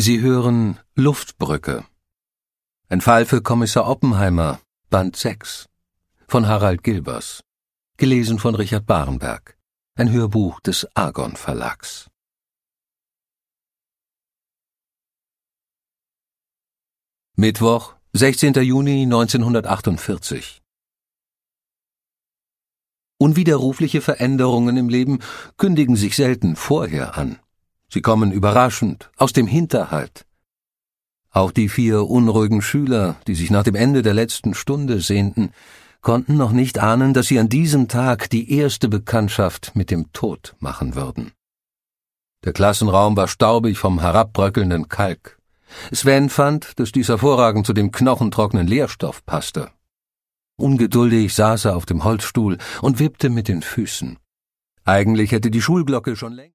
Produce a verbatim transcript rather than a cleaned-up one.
Sie hören Luftbrücke. Ein Fall für Kommissar Oppenheimer, Band sechs, von Harald Gilbers. Gelesen von Richard Barenberg. Ein Hörbuch des Argon Verlags. Mittwoch, sechzehnter Juni neunzehnhundertachtundvierzig. Unwiderrufliche Veränderungen im Leben kündigen sich selten vorher an. Sie kommen überraschend, aus dem Hinterhalt. Auch die vier unruhigen Schüler, die sich nach dem Ende der letzten Stunde sehnten, konnten noch nicht ahnen, dass sie an diesem Tag die erste Bekanntschaft mit dem Tod machen würden. Der Klassenraum war staubig vom herabbröckelnden Kalk. Sven fand, dass dies hervorragend zu dem knochentrockenen Lehrstoff passte. Ungeduldig saß er auf dem Holzstuhl und wippte mit den Füßen. Eigentlich hätte die Schulglocke schon längst